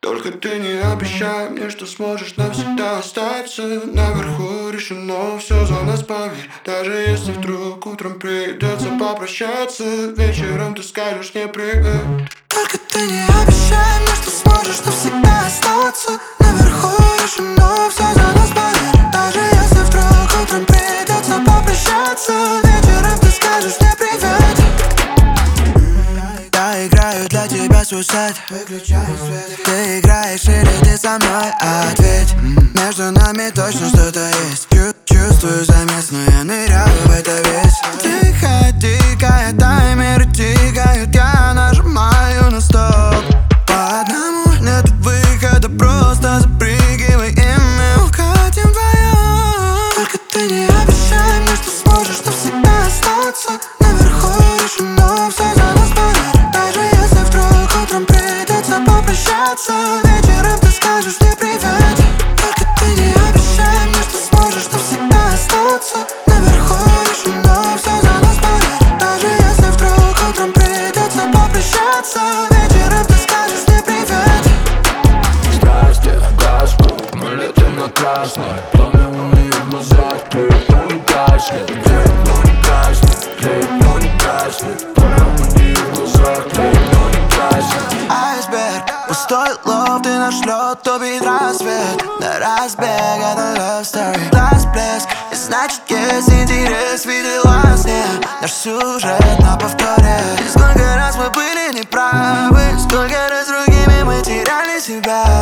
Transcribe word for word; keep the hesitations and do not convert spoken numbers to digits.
Только ты не обещай мне, что сможешь навсегда остаться. Наверху решено все за нас, поверь. Даже если вдруг утром придется попрощаться, вечером ты скажешь мне привет. Только ты не обещай мне, что сможешь навсегда остаться. Наверху решено все за нас, поверь. Даже если вдруг утром придется попрощаться, вечером ты скажешь мне привет. Я играю для тебя сюжет, выключай свет. Ты играешь или ты со мной? Ответь. Между нами точно что-то есть. Чу Чувствую замес, но я ныряю в это весь. Тихо, тикает таймер, тикает, я нажимаю на стоп. По одному нет выхода, просто запрыгивай, и мы укатим вдвоем. Только ты не обещай мне, что сможешь навсегда остаться. Наверху решено все за нас, поверь. Даже если вдруг утром придется попрощаться, вечером ты скажешь мне привет. Только ты не обещай мне, что сможешь навсегда остаться. Наверху решено все за нас, поверь. Даже если вдруг утром придется попрощаться, вечером ты скажешь мне привет. Страсти, газку, мы летим на красный. Пламя луны в глазах, клей, но не гаснет. Клей, но не гаснет, клей, но не гаснет. Пламя луны в глазах, клей, но не гаснет. Айсберг, пустой лоб, ты наш лед, убит рассвет. На разбег, это love story. Глаз блеск, и значит есть интерес. Видела во сне наш сюжет на повторе. И сколько раз мы были неправы, сколько раз другими мы теряли себя.